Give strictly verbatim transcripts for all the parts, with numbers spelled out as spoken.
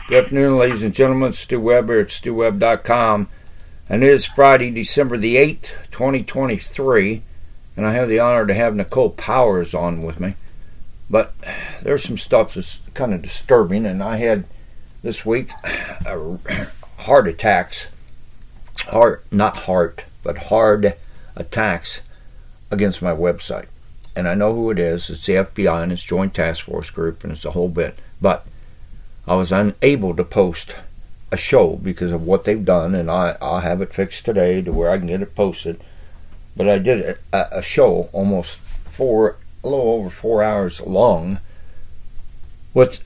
Good afternoon, ladies and gentlemen. Stu Weber at stu web dot com. And it is Friday, December the eighth, twenty twenty-three. And I have the honor to have Nicole Powers on with me. But there's some stuff that's kind of disturbing. And I had this week uh, heart attacks. Heart, not heart, but hard attacks against my website. And I know who it is. It's the F B I and it's Joint Task Force Group and it's a whole bit. But I was unable to post a show because of what they've done, and I, I'll have it fixed today to where I can get it posted. But I did a, a show almost four, a little over four hours long with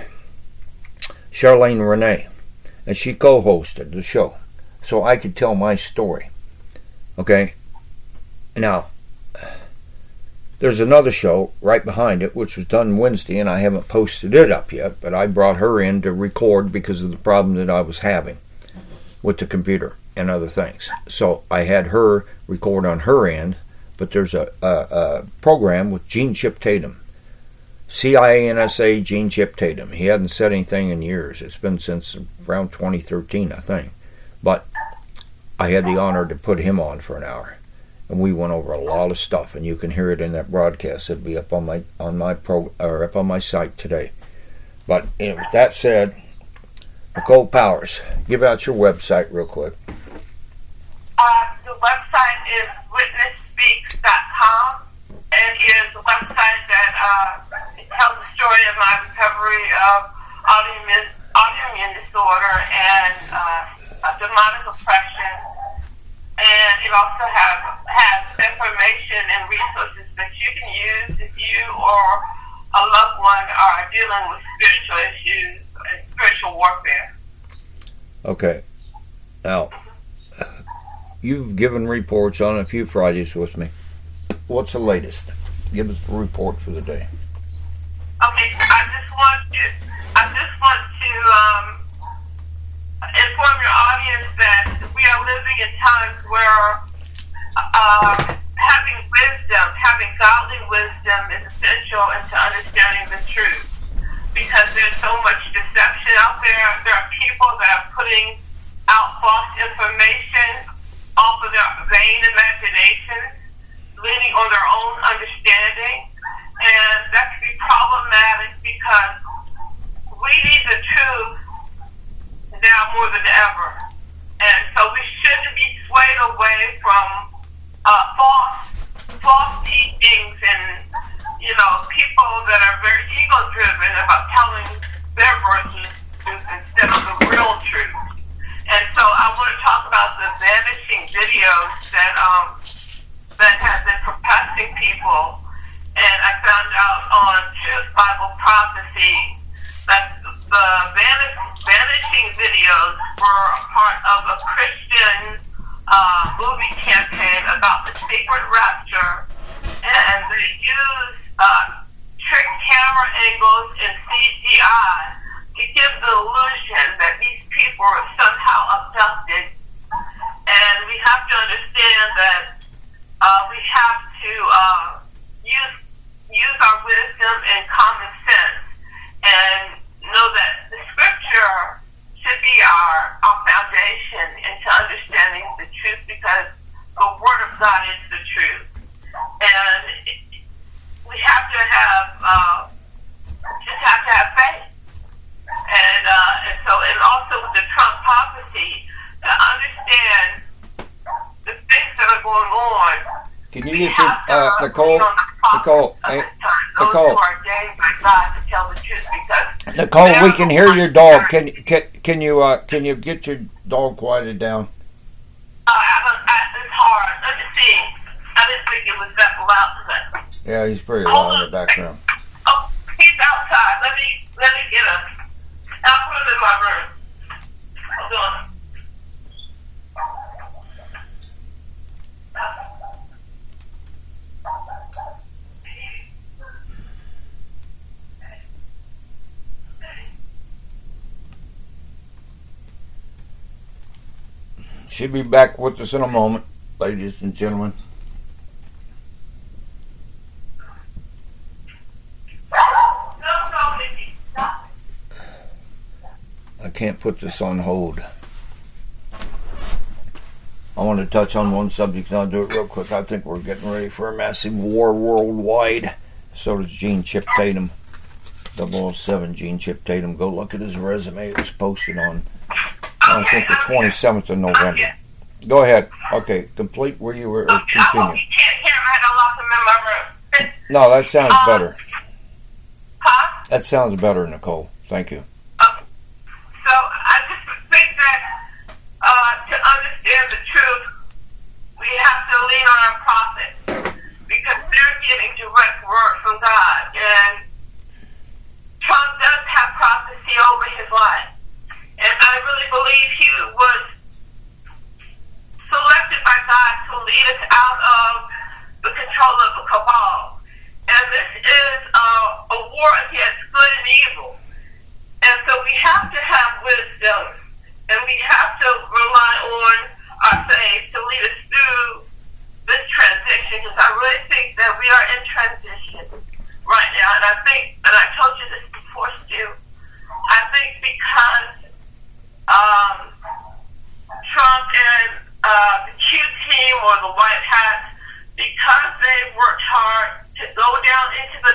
Charlene Renee, and she co-hosted the show, so I could tell my story. Okay? Now, there's another show right behind it, which was done Wednesday, and I haven't posted it up yet, but I brought her in to record because of the problem that I was having with the computer and other things. So I had her record on her end, but there's a, a, a program with Gene Chip Tatum. C I A N S A Gene Chip Tatum. He hadn't said anything in years. It's been since around twenty thirteen, I think. But I had the honor to put him on for an hour. And we went over a lot of stuff, and you can hear it in that broadcast. It'll be up on my on my pro or up on my site today. But you know, with that said, Nicole Powers, give out your website real quick. Uh, the website is witness speaks dot com, and it is a website that uh, tells the story of my recovery of autoimmune autoimmune disorder and uh, demonic oppression. And it also have, has information and resources that you can use if you or a loved one are dealing with spiritual issues and spiritual warfare. Okay. Now, you've given reports on a few Fridays with me. What's the latest? Give us the report for the day. Okay, I just want to, I just want to um, inform your audience that we are living in times where uh, having wisdom, having godly wisdom is essential into understanding the truth. Because there's so much deception out there. There are people that are putting out false information off of their vain imagination, leaning on their own understanding. And that can be problematic because we need the truth now more than ever. And so we shouldn't be swayed away from uh, false false teachings and, you know, people that are very ego-driven about telling their version of truth instead of the real truth. And so I want to talk about the vanishing videos that um that have been perplexing people. And I found out on Truth Bible Prophecy that the vanish, vanishing videos were a part of a Christian uh, movie campaign about the secret rapture, and they used uh, trick camera angles and C G I to give the illusion that these people were somehow abducted. And we have to understand that uh, we have to uh, use use our wisdom and common sense and know that the scripture should be our, our foundation into understanding the truth, because the word of God is the truth. And we have to have, uh, just have to have faith. And, uh, and so, and also with the Trump prophecy, to understand the things that are going on. Can you get your, uh, Nicole, Nicole, hey, Nicole, Nicole, we can hear your dog. Can can can you uh, can you get your dog quieted down? Uh, I don't, I, it's hard. Let me see. I didn't think it was that loud. Yeah, he's pretty loud in the background. Oh, he's outside. Let me let me get him. I'll put him in my room. Hold on. She'll be back with us in a moment, ladies and gentlemen. I can't put this on hold. I want to touch on one subject, and I'll do it real quick. I think we're getting ready for a massive war worldwide. So does Gene Chip Tatum. double oh seven Gene Chip Tatum. Go look at his resume. It was posted on, I think, the twenty-seventh of November. Go ahead. Okay, complete where you were, or okay, continue. I hope you can't hear me. I had lost them in my room. No, that sounds um, better. Huh? That sounds better, Nicole. Thank you. Okay. So I just think that uh, to understand the truth, we have to lean on our prophets because they're getting direct word from God. And Trump does have prophecy over his life. And I really believe he was selected by God to lead us out of the control of the cabal. And this is uh, a war against good and evil. And so we have to have wisdom, and we have to rely on our faith to lead us through this transition, because I really think that we are in transition right now. And I think, and I told you this before, Stu, I think because um, Trump and uh, the Q team or the White Hats, because they worked hard to go down into the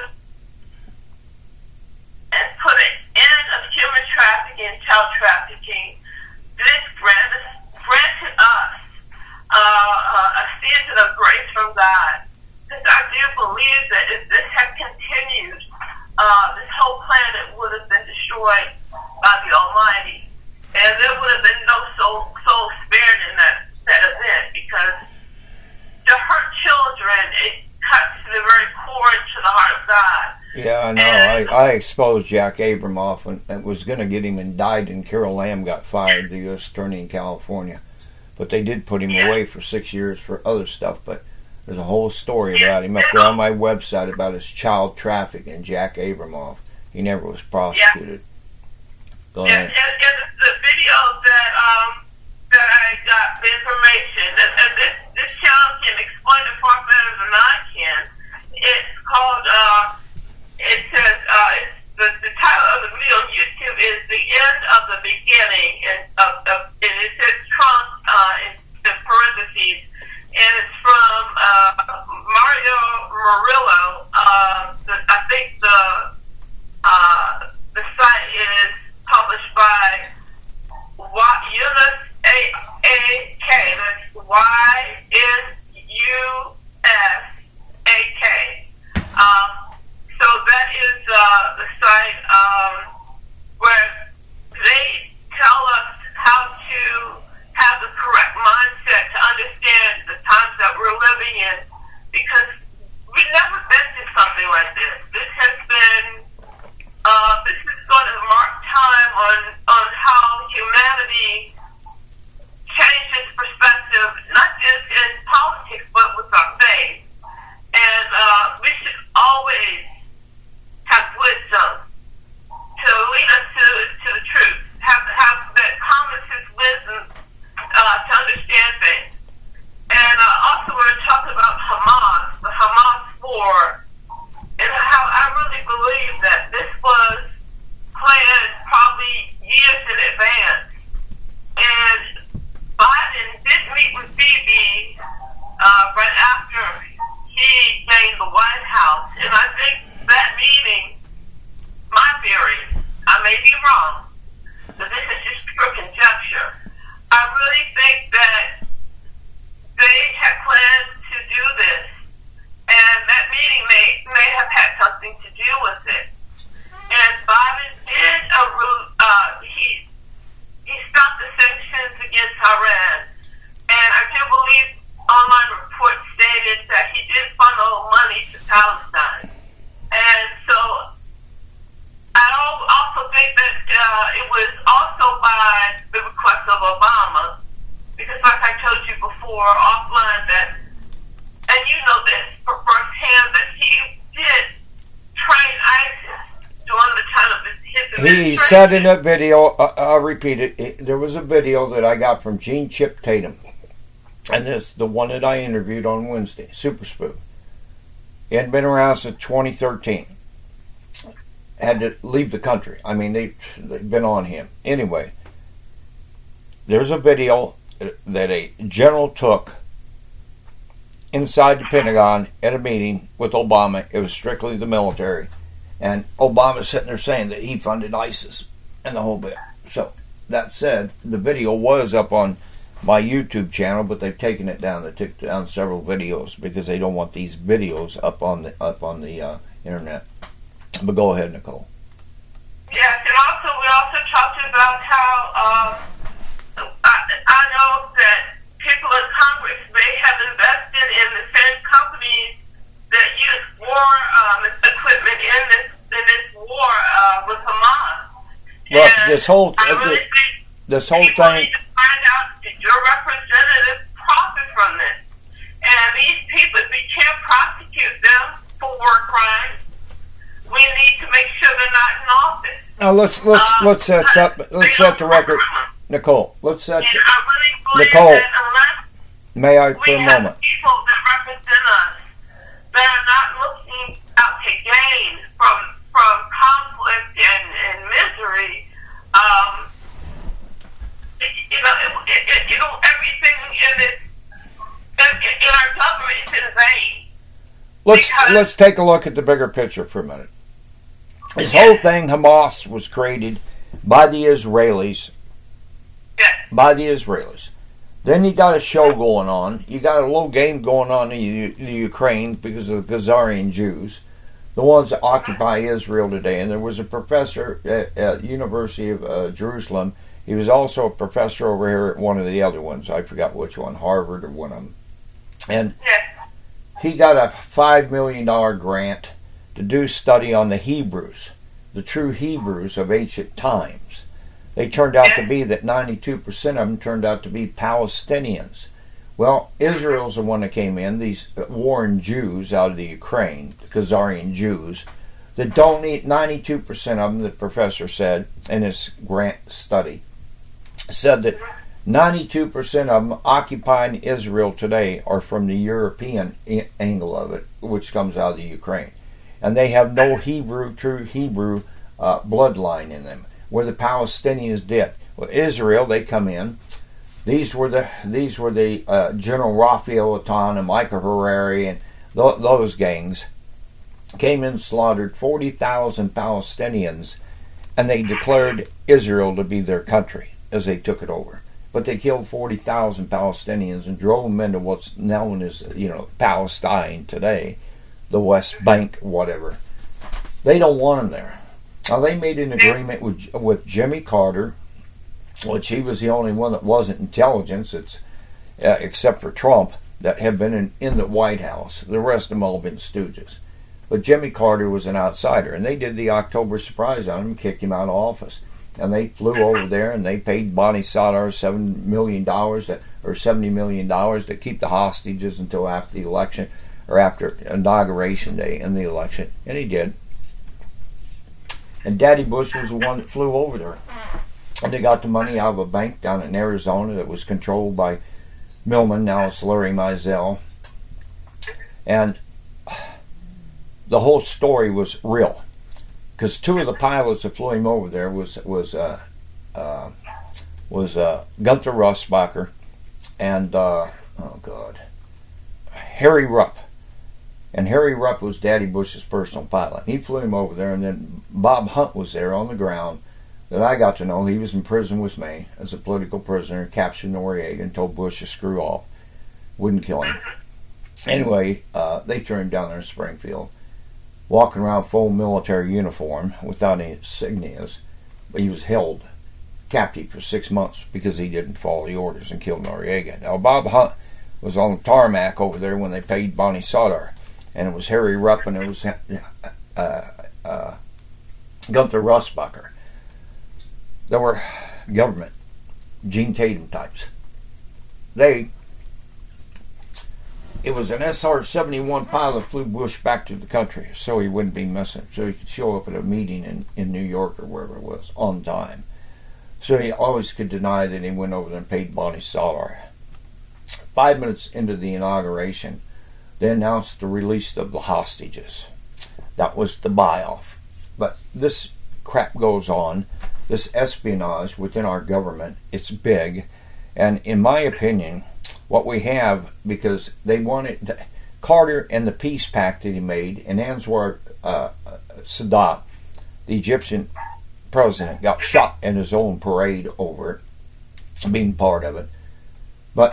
and put an end of human trafficking and child trafficking, this granted, granted us uh, a season of grace from God. Because I do believe that if this had continued, uh, this whole planet would have been destroyed by the Almighty. And there would have been no soul, soul spared in that, that event, because to hurt children, it cuts to the very core into the heart of God. Yeah, I know. And I, I exposed Jack Abramoff and, and was going to get him indicted, and Carol Lam got fired, the U S attorney in California. But they did put him yeah. away for six years for other stuff. But there's a whole story yeah. about him up there on my website about his child trafficking, Jack Abramoff. He never was prosecuted. Yeah. Go yeah, ahead. And, and the video that um that I got the information, and, and this this channel can explain it far better than I can. It's called. Uh, It says, uh, it's the, the title of the video on YouTube is The End of the Beginning, and, of, of, and it says Trump uh, in, in parentheses, and it's from uh, Mario Murillo. Uh, the, I think the uh, the site is published by Yunus A K. That's Y N U S A K. Um, So that is uh, the site um, where they tell us how to have the correct mindset to understand the times that we're living in, because we've never been through something like this. This has been, uh, this is going to mark time on, on how humanity changes perspective, not just in politics, but with our faith. And uh, we should always have wisdom to lead us to, to the truth. Have have that common sense wisdom uh, to understand things. And uh, also we're talking about Hamas, the Hamas war, and how I really believe that this was planned probably years in advance. And Biden did meet with Bibi uh, right after he gained the White House, and I think that meeting, my theory, I may be wrong, but this is just pure conjecture. I really think that they had planned to do this, and that meeting may may have had something to do with it. And Biden did a uh, he he stopped the sanctions against Iran, and I do believe online reports stated that he did funnel money to Palestine. And so I also think that uh, it was also by the request of Obama, because like I told you before offline that, and you know this for firsthand, that he did train ISIS during the time of his, his administration. He said in a video, uh, I'll repeat it, it, there was a video that I got from Gene Chip Tatum, and this the one that I interviewed on Wednesday, Super Spook. It had been around since twenty thirteen. had to leave the country. I mean, they, they've been on him. Anyway, there's a video that a general took inside the Pentagon at a meeting with Obama. It was strictly the military. And Obama's sitting there saying that he funded ISIS and the whole bit. So, that said, the video was up on my YouTube channel, but they've taken it down. They took down several videos because they don't want these videos up on the up on the uh, internet. But go ahead, Nicole. Yes, and also we also talked about how uh, I, I know that people in Congress may have invested in the same companies that use war um, equipment in this in this war uh, with Hamas. Look, and this whole I really this, think this whole people thing. need to find out that your representatives profit from this, and these people, we can't prosecute them for war crimes. We need to make sure they're not in office. Now let's let's Um, let's set up let's set the record, Nicole. Let's set. And I really believe Nicole, that unless may I for we a have moment? people that represent us that are not looking out to gain from from conflict and, and misery, um, it, you know, it, it, it, you know, everything in this in, in our government is in vain. Let's Because- let's take a look at the bigger picture for a minute. This whole thing, Hamas, was created by the Israelis. Yes. By the Israelis. Then you got a show going on. You got a little game going on in U- the Ukraine because of the Khazarian Jews, the ones that occupy Israel today. And there was a professor at, at University of uh, Jerusalem. He was also a professor over here at one of the other ones. I forgot which one, Harvard or one of them. And Yes. he got a five million dollars grant to do study on the Hebrews, the true Hebrews of ancient times. They turned out to be that ninety-two percent of them turned out to be Palestinians. Well, Israel's the one that came in, these warring Jews out of the Ukraine, the Khazarian Jews, that don't need ninety-two percent of them, the professor said in his grant study, said that ninety-two percent of them occupying Israel today are from the European angle of it, which comes out of the Ukraine. And they have no Hebrew, true Hebrew uh, bloodline in them, where the Palestinians did. Well, Israel, they come in. These were the these were the uh, General Raphael Atan and Micah Harari and th- those gangs came in and slaughtered forty thousand Palestinians, and they declared Israel to be their country as they took it over. But they killed forty thousand Palestinians and drove them into what's known as, you know, Palestine today, the West Bank, whatever. They don't want them there. Now, they made an agreement with with Jimmy Carter, which he was the only one that wasn't intelligence, it's, uh, except for Trump, that had been in, in the White House. The rest of them all been stooges. But Jimmy Carter was an outsider, and they did the October surprise on him and kicked him out of office. And they flew over there and they paid Bonnie Sadar seven million dollars to, or seventy million dollars to keep the hostages until after the election, or after inauguration day in the election. And he did. And Daddy Bush was the one that flew over there. And they got the money out of a bank down in Arizona that was controlled by Millman. Now it's Larry Mizell. And the whole story was real. Because two of the pilots that flew him over there was was uh, uh, was uh, Gunther Russbacher and uh, oh god, Harry Rupp, and Harry Rupp was Daddy Bush's personal pilot. He flew him over there, and then Bob Hunt was there on the ground. That I got to know. He was in prison with me as a political prisoner. Captured Noriega and told Bush to screw off, wouldn't kill him. Anyway, uh, they threw him down there in Springfield, walking around full military uniform without any insignias. But he was held captive for six months because he didn't follow the orders and killed Noriega. Now, Bob Hunt was on the tarmac over there when they paid Bonnie Sadar, and it was Harry Rupp and it was uh, uh, Gunther Russbacher. There were government, Gene Tatum types. They It was an S R seventy-one pilot flew Bush back to the country so he wouldn't be missing, so he could show up at a meeting in, in New York or wherever it was on time. So he always could deny that he went over there and paid Bonnie Sadar. Five minutes into the inauguration, they announced the release of the hostages. That was the buy-off. But this crap goes on, this espionage within our government, it's big. And in my opinion, what we have, because they wanted, Carter and the peace pact that he made, and Anwar uh, Sadat, the Egyptian president, got shot in his own parade over it, being part of it. But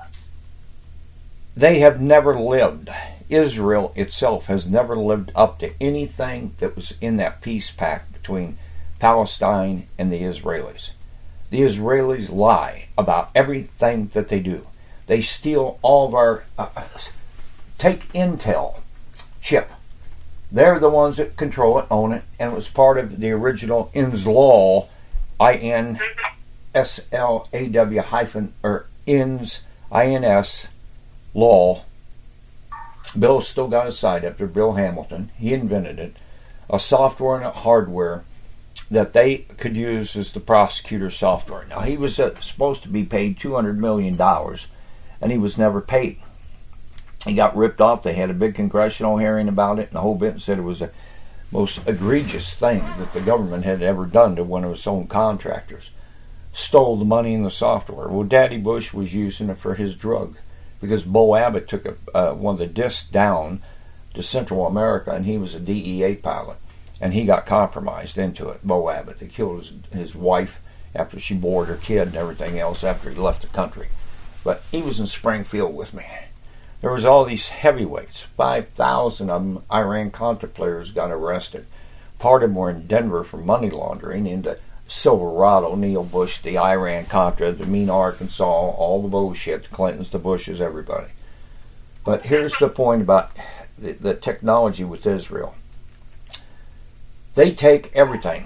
they have never lived, Israel itself has never lived up to anything that was in that peace pact between Palestine and the Israelis. The Israelis lie about everything that they do. They steal all of our, uh, take Intel chip. They're the ones that control it, own it, and it was part of the original I N S law, I N S L A W hyphen, or I N S, I N S law. Bill's still got his side up there, Bill Hamilton. He invented it. A software and a hardware that they could use as the prosecutor software. Now, he was uh, supposed to be paid two hundred million dollars, and he was never paid. He got ripped off. They had a big congressional hearing about it, and the whole bit said it was the most egregious thing that the government had ever done to one of its own contractors. Stole the money and the software. Well, Daddy Bush was using it for his drug, because Bo Abbott took a, uh, one of the discs down to Central America, and he was a D E A pilot, and he got compromised into it, Bo Abbott. They killed his, his wife after she bore her kid and everything else after he left the country. But he was in Springfield with me. There was all these heavyweights. five thousand of them Iran-Contra players got arrested. Part of them were in Denver for money laundering into Silverado, Neil Bush, the Iran-Contra, the mean Arkansas, all the bullshit, the Clintons, the Bushes, everybody. But here's the point about the, the technology with Israel. They take everything.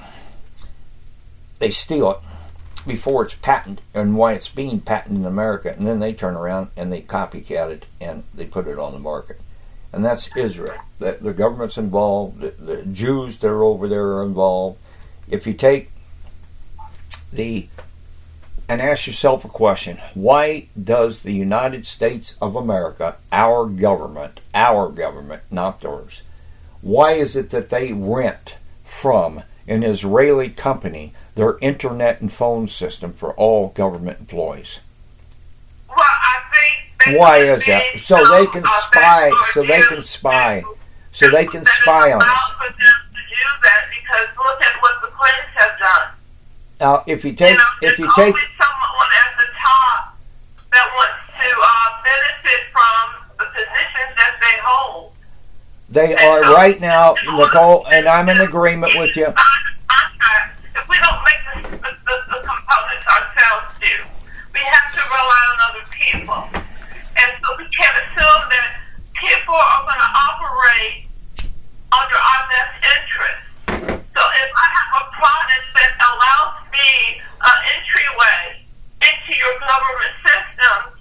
They steal it before it's patented and why it's being patented in America, and then they turn around and they copycat it and they put it on the market. And that's Israel. The, the government's involved. The, the Jews that are over there are involved. If you take the and ask yourself a question, why does the United States of America, our government, our government, not theirs, why is it that they rent from an Israeli company their internet and phone system for all government employees? Well, I think why is that? So they can spy. So they can spy. So they can spy on us. For them to do that, because look at what the Clintons have done. Now, if you take, you know, if you there's take, always someone at the top that wants to uh, benefit from the positions that they hold. They are so, right now, Nicole, and I'm in agreement with you. If we don't make the, the, the, the components ourselves do, we have to rely on other people. And so we can't assume that people are going to operate under our best interest. So if I have a product that allows me an entryway into your government systems,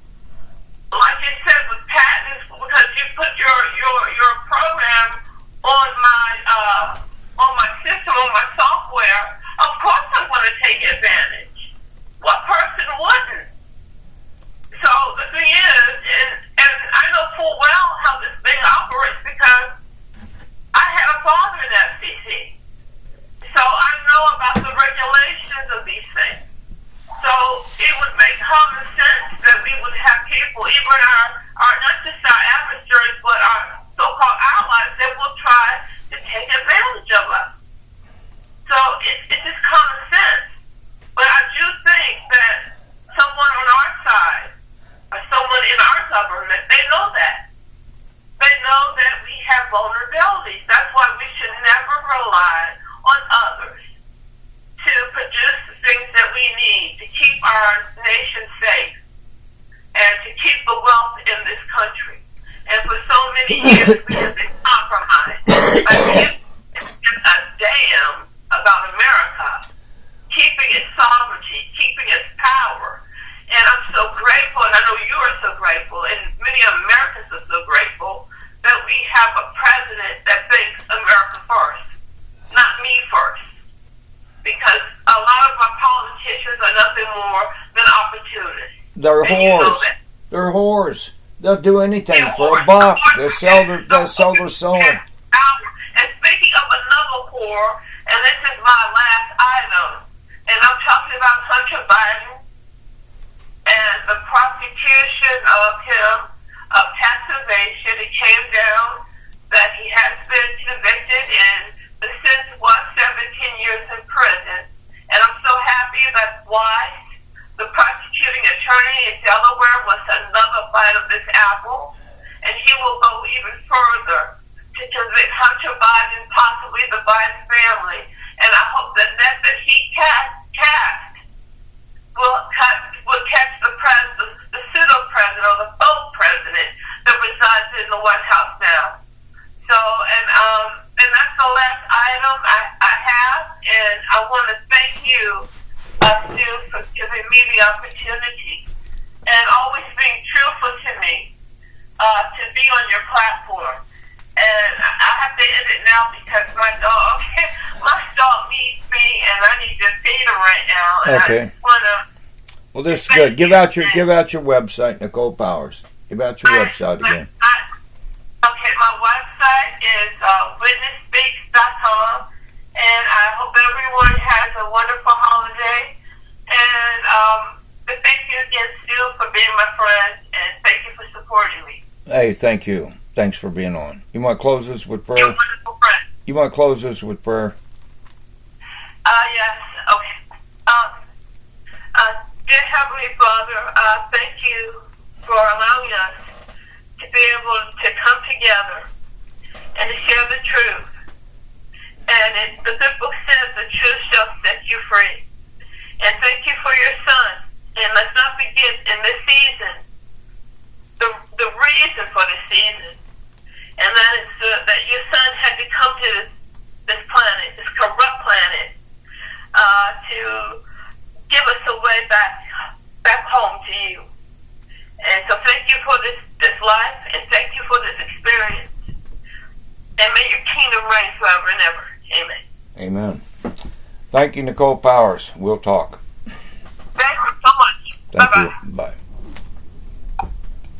like you said with patents, because you put your your, your program on my uh, on my system, on my software, of course I'm going to take advantage. What person wouldn't? So the thing is, and, and I know full well how this thing operates because I had a father in F C C. So I know about the regulations of these things. So it would make common sense that we would have people, even our, our not just our adversaries, but our so-called allies, that will try to take advantage of us. So it, it's just common sense. But I do think that someone on our side, or someone in our government, they know that. They know that we have vulnerabilities. That's why we should never rely on others to produce the things that we need to keep our nation safe and to keep the wealth in this country. And for so many years, we have been compromised by giving a damn about America, keeping its sovereignty, keeping its power. And I'm so grateful, and I know you are so grateful, and many Americans are so grateful that we have a president that thinks America first, not me first. Because a lot of our politicians are nothing more than opportunists. They're and you know whores. They're whores. They'll do anything They're for whores. a buck. They'll sell their, they'll sell their soul. And speaking of another whore, And this is my last item. And I'm talking about Hunter Biden and the prosecution of him of tax evasion. It came down that he has been convicted and the sentence was seventeen years in prison. And I'm so happy that Weiss, the prosecuting attorney in Delaware, was another bite of this apple. And he will go even further to convict Hunter Biden, possibly the Biden family. And I hope the net that he cast, cast will, cut, will catch the president, the pseudo-president or the faux president that resides in the White House now. So, and um, and that's the last item I, I have. And I want to thank you, uh, Stu, for giving me the opportunity and always being truthful to me uh, to be on your platform. And I have to end it now because my dog, my dog needs me, and I need to feed her right now. And Okay. I wanna Well, this is good. Give out your give out your website, Nicole Powers. Give out your I, website again. I, okay, my website is uh, witness speaks dot com, and I hope everyone has a wonderful holiday. And um, thank you again, Stu, for being my friend, and thank you for supporting me. Hey, thank you. Thanks for being on. You want to close this with You're a prayer? wonderful friend. You want to close this with prayer? Uh, yes, okay. Um, uh, dear Heavenly Father, uh, thank you for allowing us to be able to come together and to share the truth. And it, the good book says the truth shall set you free. And thank you for your son. And let's not forget in this season, the the reason for the season. And that is uh, that your son had to come to this, this planet, this corrupt planet, uh, to give us a way back, back home to you. And so thank you for this, this life, and thank you for this experience. And may your kingdom reign forever and ever. Amen. Amen. Thank you, Nicole Powers. We'll talk. Thank you so much. Thank Bye-bye. you. Bye.